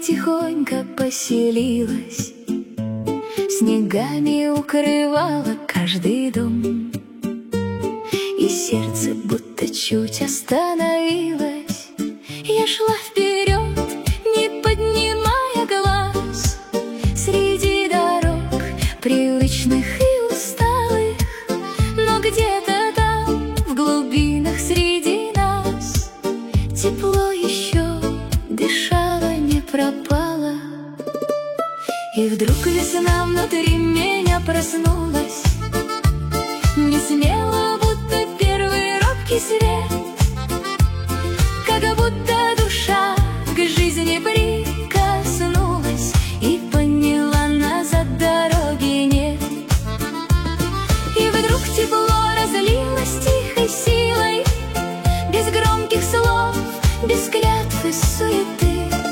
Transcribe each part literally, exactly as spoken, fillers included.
тихонько поселилась, снегами укрывала каждый дом, и сердце будто чуть остановилось. Я шла вперед, не поднимая глаз, среди дорог привычных и усталых, но где-то там, в глубинах среди нас, тепло еще дышало, не пропало. И вдруг весна внутри меня проснулась, не смело, будто первый робкий свет, как будто душа к жизни прикоснулась и поняла, назад дороги нет. И вдруг тепло разлилось тихой силой, без громких слов, без клятв и суеты.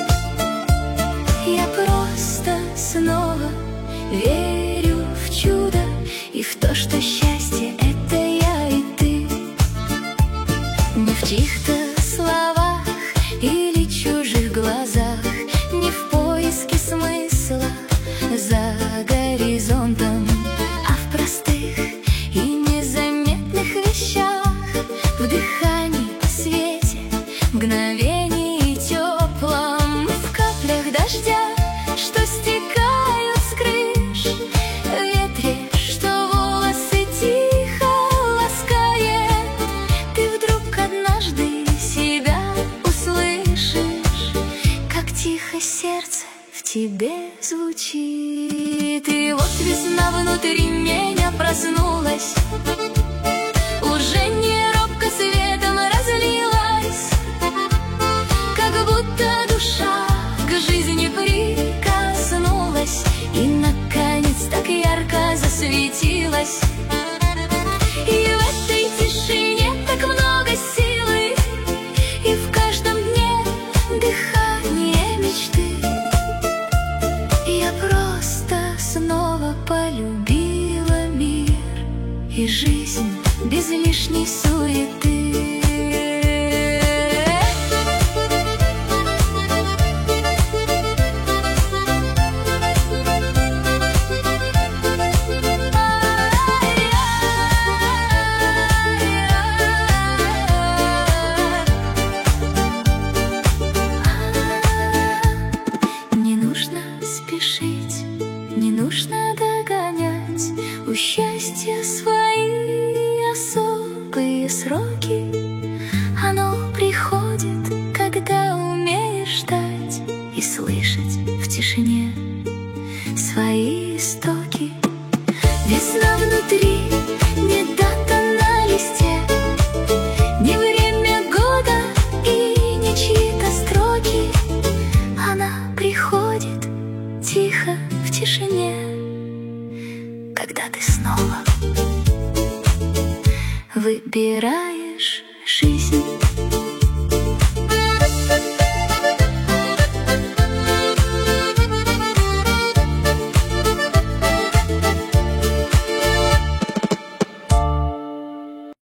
Я просто снова верю в чудо и в то, что счастье — это я и ты. Не в чьих-то словах или чужих глазах, не в поиске смысла за горизонтом, а в простых и незаметных вещах, в дыхании, свете, мгновении теплом, в каплях дождя, что стекают с крыш, в ветре, что волосы тихо ласкает. Ты вдруг однажды себя услышишь, как тихо сердце в тебе звучит. И вот весна внутри меня проснулась, уже не робко светом разлилась, как будто душа к жизни прикоснулась и, наконец, так ярко засветилась. И в этой тишине так много силы, и в каждом дне дыхание мечты. Я просто снова полюбила мир и жизнь без лишней суеты. Спешить, не нужно догонять, у счастья свои особые сроки. Оно приходит, когда умеешь ждать и слышать в тишине свои истоки. Весна внутри, не дата на листе, не время года и не чьи-то строки. Она приходит тихо в тишине, когда ты снова выбираешь жизнь.